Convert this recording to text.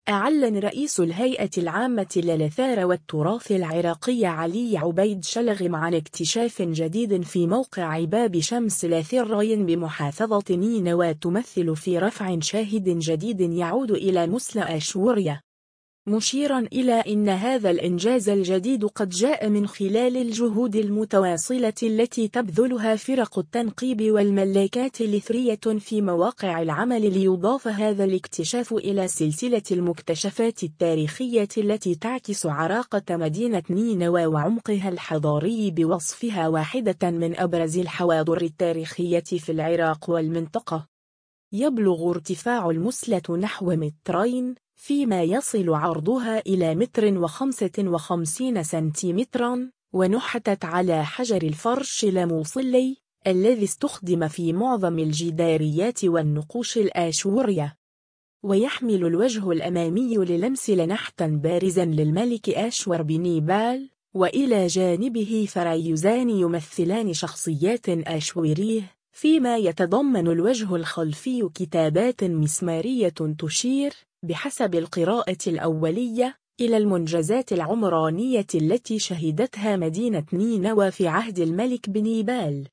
أعلن رئيس الهيئة العامة للآثار والتراث العراقي علي عبيد شلغم عن اكتشاف جديد في موقع باب شمس الأثري بمحافظة نينوى تمثل في رفع شاهد جديد يعود إلى مسل آشوريا، مشيرا إلى أن هذا الإنجاز الجديد قد جاء من خلال الجهود المتواصلة التي تبذلها فرق التنقيب والملاكات الإثرية في مواقع العمل ليضاف هذا الاكتشاف إلى سلسلة المكتشفات التاريخية التي تعكس عراقة مدينة نينوى وعمقها الحضاري بوصفها واحدة من أبرز الحواضر التاريخية في العراق والمنطقة. يبلغ ارتفاع المسلة نحو مترين، فيما يصل عرضها إلى 1.55 سنتيمترا، ونحتت على حجر الفرش الموصلي الذي استخدم في معظم الجداريات والنقوش الآشورية. ويحمل الوجه الأمامي للمس نحتا بارزا للملك آشور بنيبال، وإلى جانبه فريزان يمثلان شخصيات آشوريه، فيما يتضمن الوجه الخلفي كتابات مسمارية تشير بحسب القراءة الأولية إلى المنجزات العمرانية التي شهدتها مدينة نينوى في عهد الملك بنيبال.